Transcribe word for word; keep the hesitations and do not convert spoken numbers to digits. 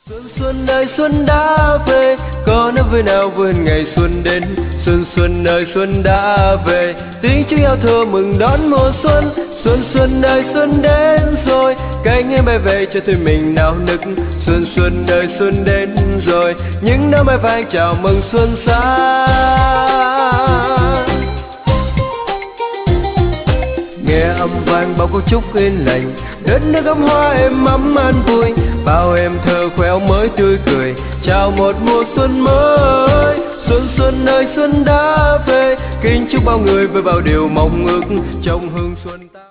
Xuân xuân ơi xuân đã về, có nỗi vui nào vui hơn ngày xuân đến. Xuân xuân ơi xuân đã về, tiếng chúc giao thừa mừng đón mùa xuân. Xuân xuân ơi xuân đến rồi, cánh em bay về cho tuổi mình nao nức. Xuân xuân ơi xuân đến rồi, những nắng mai vàng chào mừng xuân sang. Nghe âm vang bao câu chúc yên lành, đất nước ấm hoa êm ấm an vui. Bao em thơ khéo mới tươi cười, chào một mùa xuân mới. Xuân xuân ơi xuân đã về, kính chúc bao người với bao điều mong ước trong hương xuân ta.